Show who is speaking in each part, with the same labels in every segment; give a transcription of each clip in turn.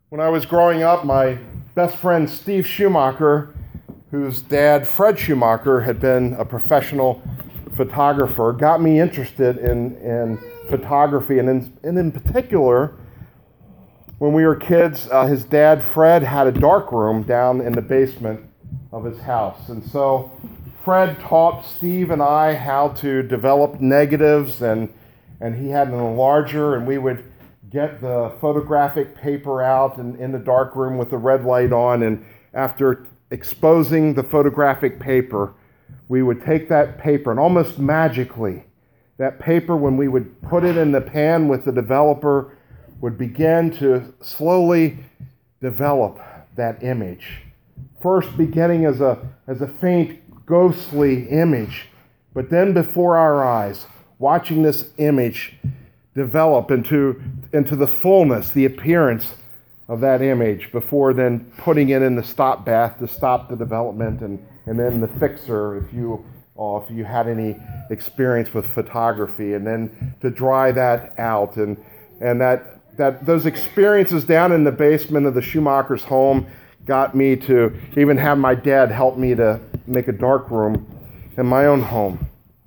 Speaker 1: When I was growing up, my best friend Steve Schumacher, whose dad Fred Schumacher had been a professional photographer, got me interested in photography, and in particular, when we were kids, his dad Fred had a darkroom down in the basement of his house, and so Fred taught Steve and I how to develop negatives, and he had an enlarger, and we would get the photographic paper out in the dark room with the red light on, and after exposing the photographic paper, we would take that paper, and almost magically, that paper, when we would put it in the pan with the developer, would begin to slowly develop that image. First beginning as a faint, ghostly image, but then before our eyes, watching this image develop into the fullness, the appearance of that image, before then putting it in the stop bath to stop the development, and then the fixer if you had any experience with photography, and then to dry that out, and that those experiences down in the basement of the Schumacher's home got me to even have my dad help me to make a dark room in my own home.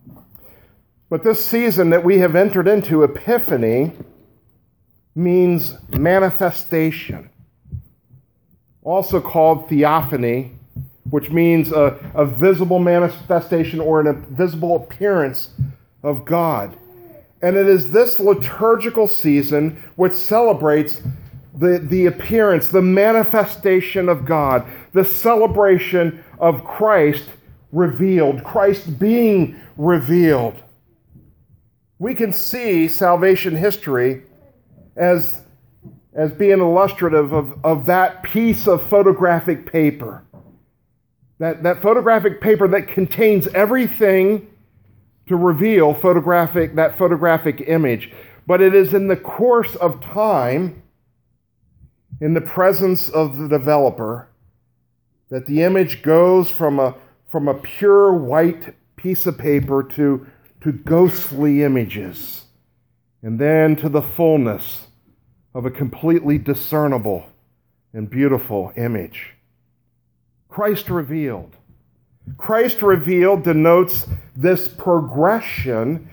Speaker 1: But this season that we have entered into, Epiphany, means manifestation, also called theophany, which means a visible manifestation or an visible appearance of God. And it is this liturgical season which celebrates the appearance, the manifestation of God, the celebration of Christ revealed, Christ being revealed. We can see salvation history as being illustrative of that piece of photographic paper. That photographic paper that contains everything to reveal that photographic image. But it is in the course of time, in the presence of the developer, that the image goes from a pure white piece of paper to ghostly images, and then to the fullness of a completely discernible and beautiful image. Christ revealed. Christ revealed denotes this progression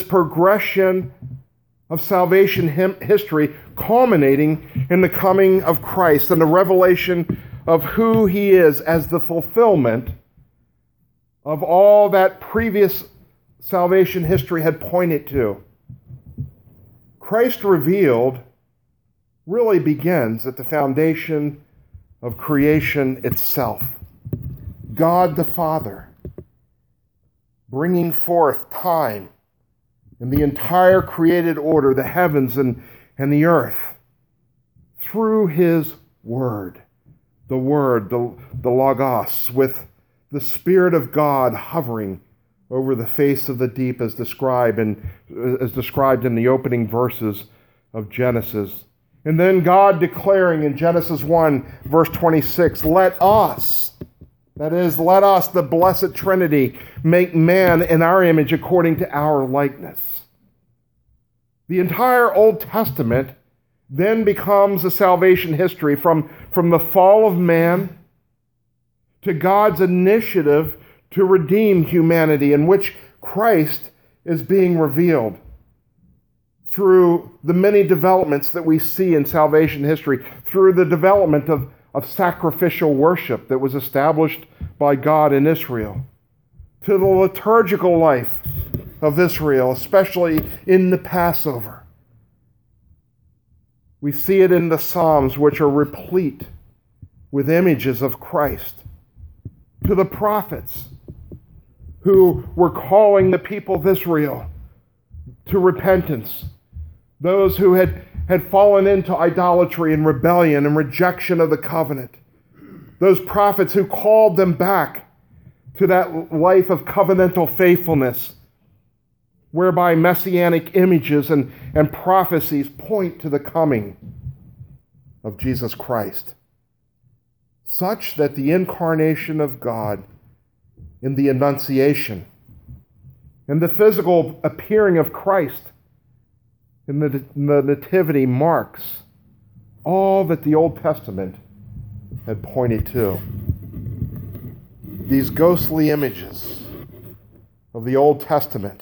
Speaker 1: of salvation history culminating in the coming of Christ and the revelation of who he is as the fulfillment of all that previous salvation history had pointed to. Christ revealed really begins at the foundation of creation itself. God the Father bringing forth time and the entire created order, the heavens and the earth, through his Word, the Logos, with the Spirit of God hovering over the face of the deep, as described in the opening verses of Genesis. And then God declaring in Genesis 1, verse 26, let us, the blessed Trinity, make man in our image according to our likeness. The entire Old Testament then becomes a salvation history from the fall of man to God's initiative to redeem humanity, in which Christ is being revealed through the many developments that we see in salvation history, through the development of sacrificial worship that was established by God in Israel, to the liturgical life of Israel, especially in the Passover. We see it in the Psalms, which are replete with images of Christ, to the prophets who were calling the people of Israel to repentance, those who had fallen into idolatry and rebellion and rejection of the covenant, those prophets who called them back to that life of covenantal faithfulness, whereby messianic images and prophecies point to the coming of Jesus Christ, such that the incarnation of God in the Annunciation and the physical appearing of Christ in the Nativity marks all that the Old Testament had pointed to. These ghostly images of the Old Testament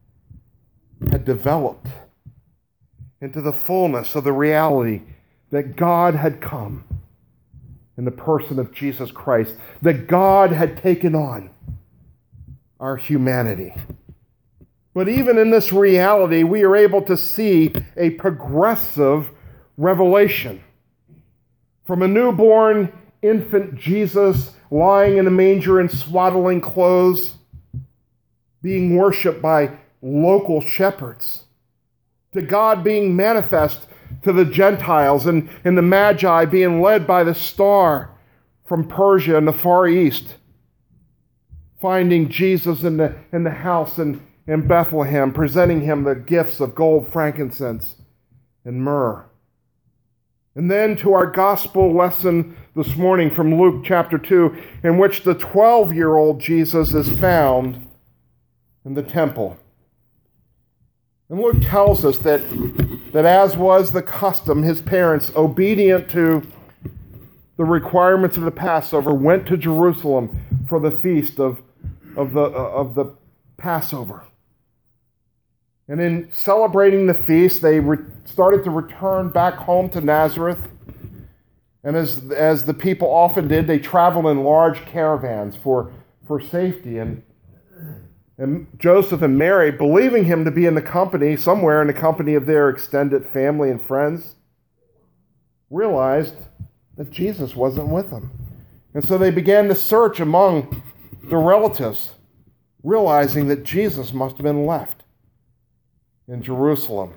Speaker 1: had developed into the fullness of the reality that God had come in the person of Jesus Christ, that God had taken on our humanity. But even in this reality, we are able to see a progressive revelation. From a newborn infant Jesus lying in a manger in swaddling clothes, being worshipped by local shepherds, to God being manifest to the Gentiles, and the Magi being led by the star from Persia and the Far East, finding Jesus in the house in Bethlehem, presenting him the gifts of gold, frankincense, and myrrh. And then to our gospel lesson this morning from Luke chapter 2, in which the 12-year-old Jesus is found in the temple. And Luke tells us that as was the custom, his parents, obedient to the requirements of the Passover, went to Jerusalem for the feast of the Passover. And in celebrating the feast, they started to return back home to Nazareth. And as the people often did, they traveled in large caravans for safety. And Joseph and Mary, believing him to be somewhere in the company of their extended family and friends, realized that Jesus wasn't with them. And so they began to search among the relatives, realizing that Jesus must have been left in Jerusalem.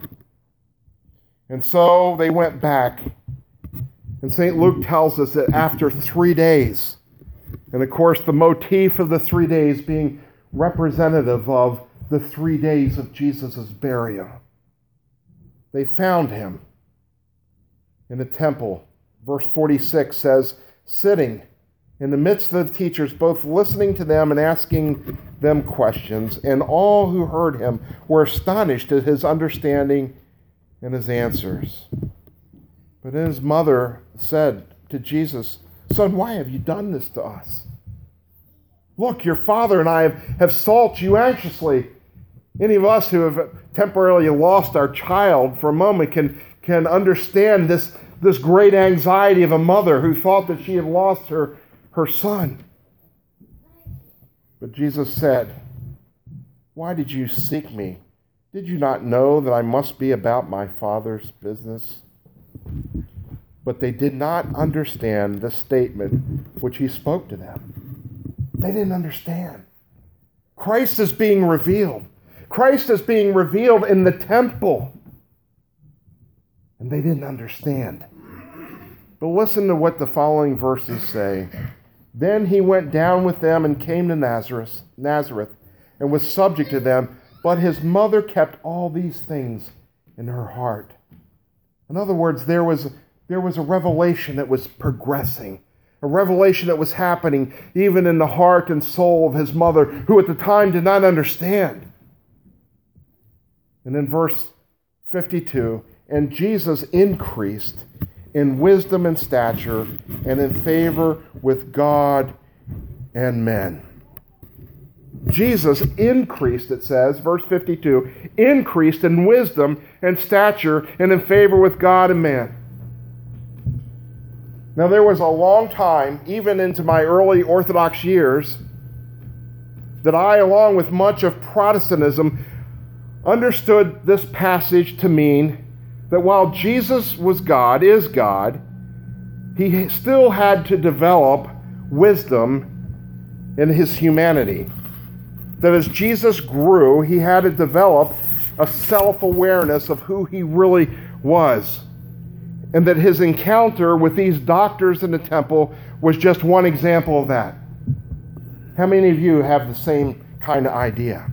Speaker 1: And so they went back. And St. Luke tells us that after 3 days, and of course the motif of the 3 days being representative of the 3 days of Jesus' burial, they found him in the temple. Verse 46 says, sitting in the midst of the teachers, both listening to them and asking them questions, and all who heard him were astonished at his understanding and his answers. But then his mother said to Jesus, Son, why have you done this to us? Look, your father and I have sought you anxiously. Any of us who have temporarily lost our child for a moment can understand this great anxiety of a mother who thought that she had lost her son. But Jesus said, why did you seek me? Did you not know that I must be about my Father's business? But they did not understand the statement which he spoke to them. They didn't understand. Christ is being revealed. Christ is being revealed in the temple. And they didn't understand. But listen to what the following verses say. Then he went down with them and came to Nazareth, and was subject to them. But his mother kept all these things in her heart. In other words, there was a revelation that was progressing, a revelation that was happening even in the heart and soul of his mother, who at the time did not understand. And in verse 52, and Jesus increased in wisdom and stature and in favor with God and men. Jesus increased, it says, verse 52, increased in wisdom and stature and in favor with God and man. Now, there was a long time, even into my early Orthodox years, that I, along with much of Protestantism, understood this passage to mean that while Jesus was God, is God, he still had to develop wisdom in his humanity. That as Jesus grew, he had to develop a self-awareness of who he really was. And that his encounter with these doctors in the temple was just one example of that. How many of you have the same kind of idea?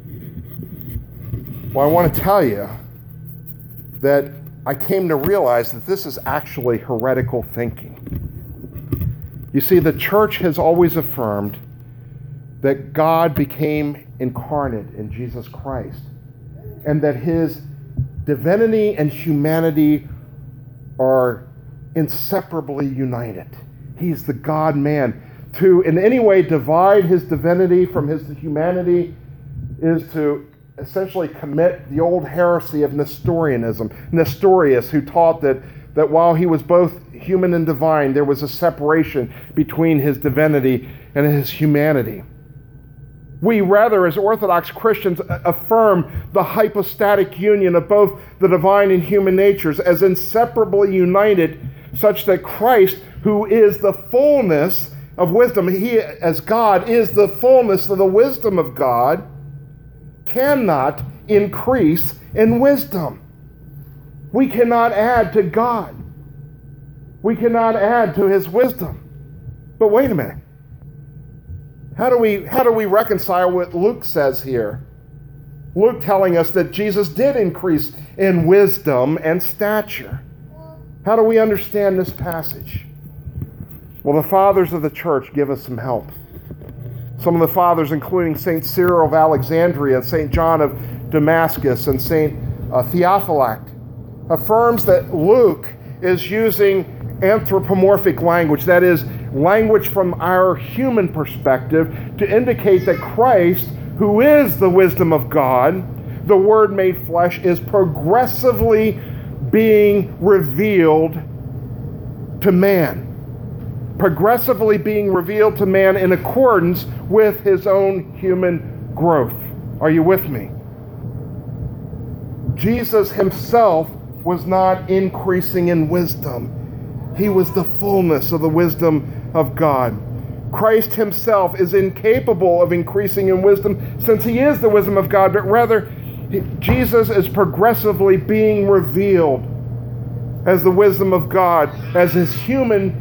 Speaker 1: Well, I want to tell you that I came to realize that this is actually heretical thinking. You see, the church has always affirmed that God became incarnate in Jesus Christ, and that his divinity and humanity are inseparably united. He's the God-man. To in any way divide his divinity from his humanity is to essentially commit the old heresy of Nestorianism. Nestorius, who taught that while he was both human and divine, there was a separation between his divinity and his humanity. We rather, as Orthodox Christians, affirm the hypostatic union of both the divine and human natures as inseparably united, such that Christ, who is the fullness of wisdom, he as God is the fullness of the wisdom of God, cannot increase in wisdom. We cannot add to God. We cannot add to his wisdom. But wait a minute. How do we reconcile what Luke says here? Luke telling us that Jesus did increase in wisdom and stature. How do we understand this passage? Well, the fathers of the church give us some help. Some of the fathers, including St. Cyril of Alexandria, St. John of Damascus, and St. Theophylact, affirms that Luke is using anthropomorphic language, that is, language from our human perspective, to indicate that Christ, who is the wisdom of God, the Word made flesh, is progressively being revealed to man. Progressively being revealed to man in accordance with his own human growth. Are you with me? Jesus himself was not increasing in wisdom. He was the fullness of the wisdom of God. Christ himself is incapable of increasing in wisdom since he is the wisdom of God, but rather Jesus is progressively being revealed as the wisdom of God, as his human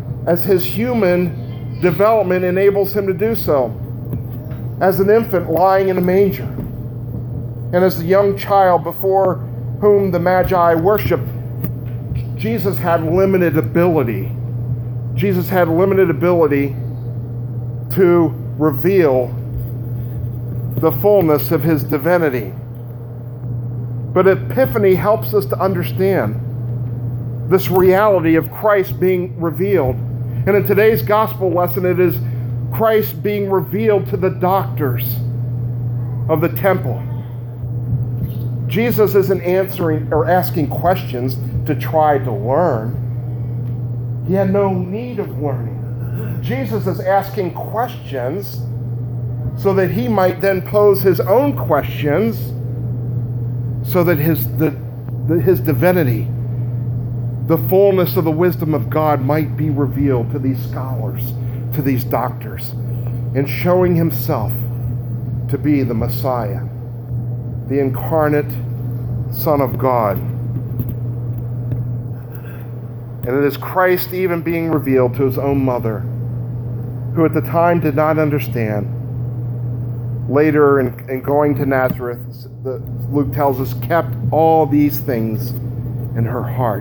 Speaker 1: development enables him to do so. As an infant lying in a manger, and as a young child before whom the Magi worshiped, Jesus had limited ability. Jesus had limited ability to reveal the fullness of his divinity. But Epiphany helps us to understand this reality of Christ being revealed. And in today's gospel lesson, it is Christ being revealed to the doctors of the temple. Jesus isn't answering or asking questions to try to learn. He had no need of learning. Jesus is asking questions so that he might then pose his own questions so that his divinity, the fullness of the wisdom of God, might be revealed to these scholars, to these doctors, and showing himself to be the Messiah, the incarnate Son of God. And it is Christ even being revealed to his own mother, who at the time did not understand. Later, in going to Nazareth, Luke tells us, kept all these things in her heart.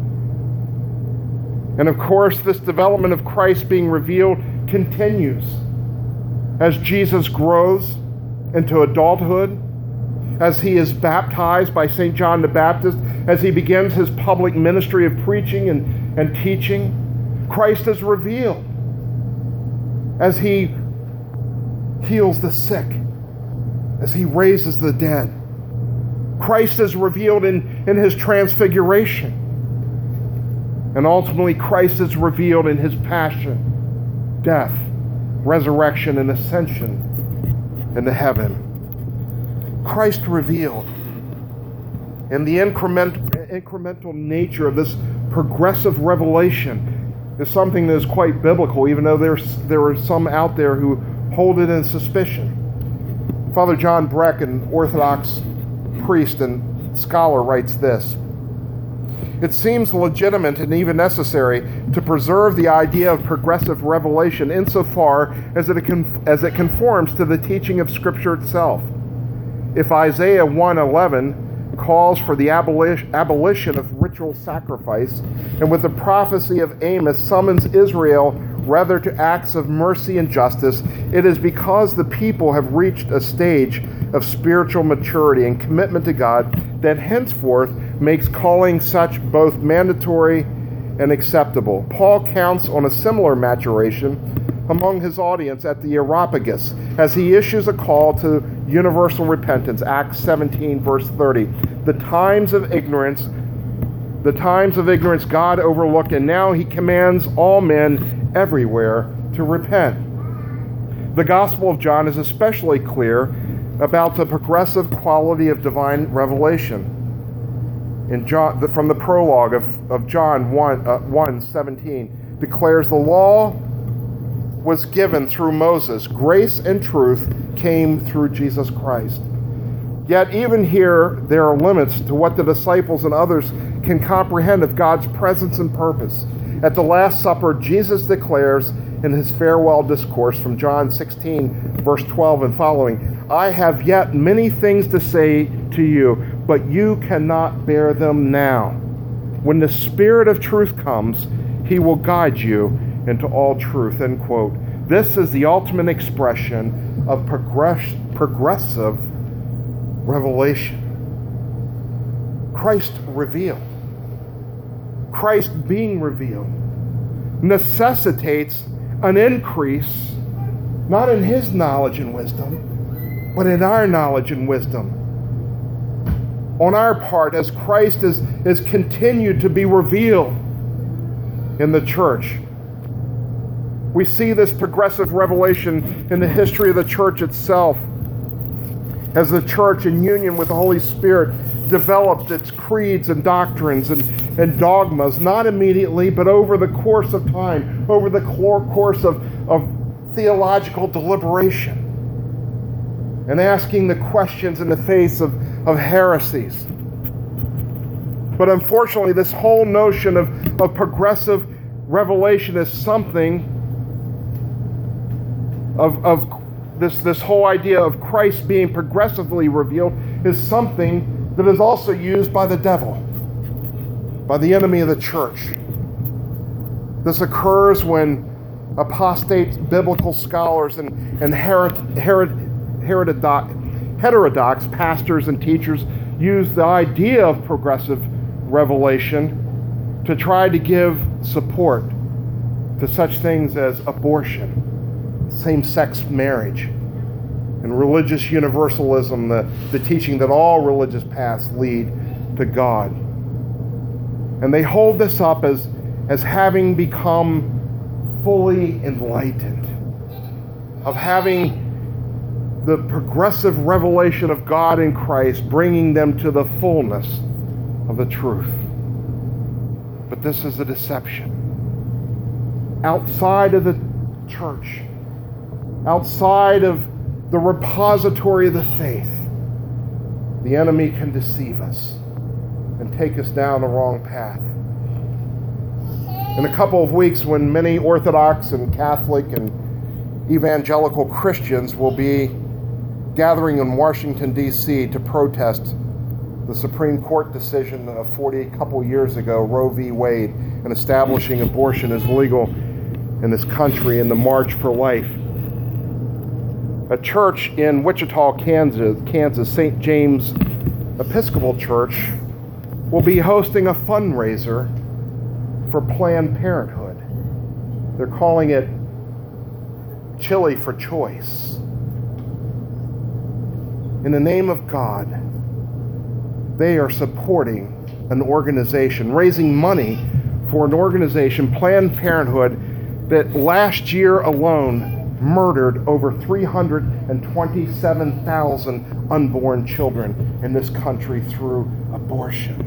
Speaker 1: And of course, this development of Christ being revealed continues as Jesus grows into adulthood, as he is baptized by St. John the Baptist, as he begins his public ministry of preaching and teaching. Christ is revealed as he heals the sick, as he raises the dead. Christ is revealed in his transfiguration. And ultimately, Christ is revealed in his passion, death, resurrection, and ascension into heaven. Christ revealed. And the incremental nature of this progressive revelation is something that is quite biblical, even though there are some out there who hold it in suspicion. Father John Breck, an Orthodox priest and scholar, writes this: "It seems legitimate and even necessary to preserve the idea of progressive revelation insofar as it conforms to the teaching of Scripture itself. If Isaiah 1:11 calls for the abolition of ritual sacrifice, and with the prophecy of Amos summons Israel rather to acts of mercy and justice, it is because the people have reached a stage of spiritual maturity and commitment to God that henceforth makes calling such both mandatory and acceptable. Paul counts on a similar maturation among his audience at the Areopagus as he issues a call to universal repentance, Acts 17, verse 30. The times of ignorance God overlooked, and now he commands all men everywhere to repent. The Gospel of John is especially clear about the progressive quality of divine revelation. In John, from the prologue of John 1:17, declares the law was given through Moses. Grace and truth came through Jesus Christ. Yet even here, there are limits to what the disciples and others can comprehend of God's presence and purpose. At the Last Supper, Jesus declares in his farewell discourse from John 16, verse 12 and following, I have yet many things to say to you, but you cannot bear them now. When the Spirit of truth comes, he will guide you into all truth, end quote. This is the ultimate expression of progressive revelation. Christ revealed. Christ being revealed necessitates an increase, not in his knowledge and wisdom, but in our knowledge and wisdom. On our part, as Christ is continued to be revealed in the church. We see this progressive revelation in the history of the church itself, as the church in union with the Holy Spirit developed its creeds and doctrines and dogmas, not immediately, but over the course of time, over the course of theological deliberation, and asking the questions in the face of heresies. But unfortunately, this whole notion of progressive revelation is something of this whole idea of Christ being progressively revealed is something that is also used by the devil, by the enemy of the church. This occurs when apostate biblical scholars and heterodox pastors and teachers use the idea of progressive revelation to try to give support to such things as abortion, same-sex marriage, and religious universalism, the teaching that all religious paths lead to God. And they hold this up as having become fully enlightened, of having the progressive revelation of God in Christ, bringing them to the fullness of the truth. But this is a deception. Outside of the church, outside of the repository of the faith, the enemy can deceive us and take us down the wrong path. In a couple of weeks, when many Orthodox and Catholic and evangelical Christians will be gathering in Washington, D.C. to protest the Supreme Court decision of 40 couple years ago, Roe v. Wade, and establishing abortion as legal in this country in the March for Life. A church in Wichita, Kansas, St. James Episcopal Church, will be hosting a fundraiser for Planned Parenthood. They're calling it Chili for Choice. In the name of God, they are supporting an organization, raising money for an organization, Planned Parenthood, that last year alone murdered over 327,000 unborn children in this country through abortion.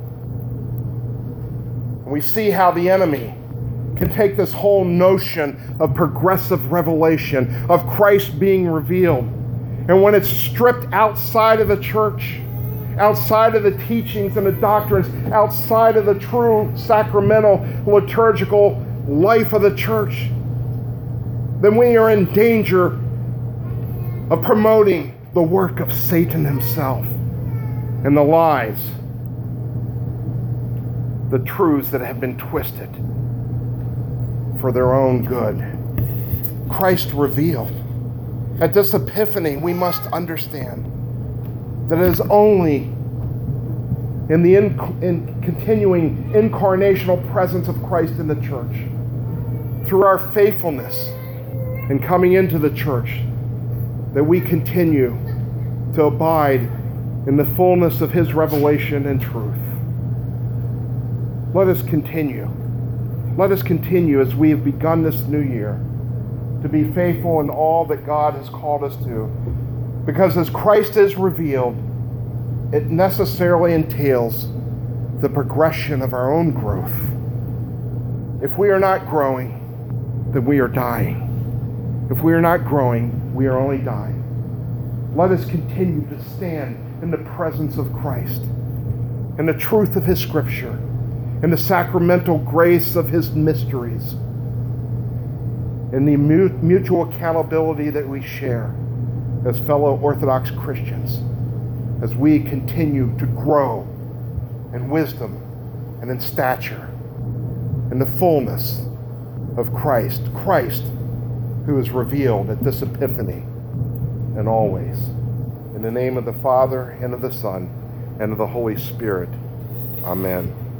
Speaker 1: And we see how the enemy can take this whole notion of progressive revelation, of Christ being revealed, and when it's stripped outside of the church, outside of the teachings and the doctrines, outside of the true sacramental, liturgical life of the church, then we are in danger of promoting the work of Satan himself and the lies, the truths that have been twisted for their own good. Christ revealed. At this epiphany, we must understand that it is only in the continuing incarnational presence of Christ in the church, through our faithfulness in coming into the church, that we continue to abide in the fullness of his revelation and truth. Let us continue. Let us continue as we have begun this new year to be faithful in all that God has called us to. Because as Christ is revealed, it necessarily entails the progression of our own growth. If we are not growing, then we are dying. If we are not growing, we are only dying. Let us continue to stand in the presence of Christ, in the truth of his Scripture, in the sacramental grace of his mysteries, in the mutual accountability that we share as fellow Orthodox Christians, as we continue to grow in wisdom and in stature, in the fullness of Christ who is revealed at this Epiphany and always. In the name of the Father, and of the Son, and of the Holy Spirit. Amen.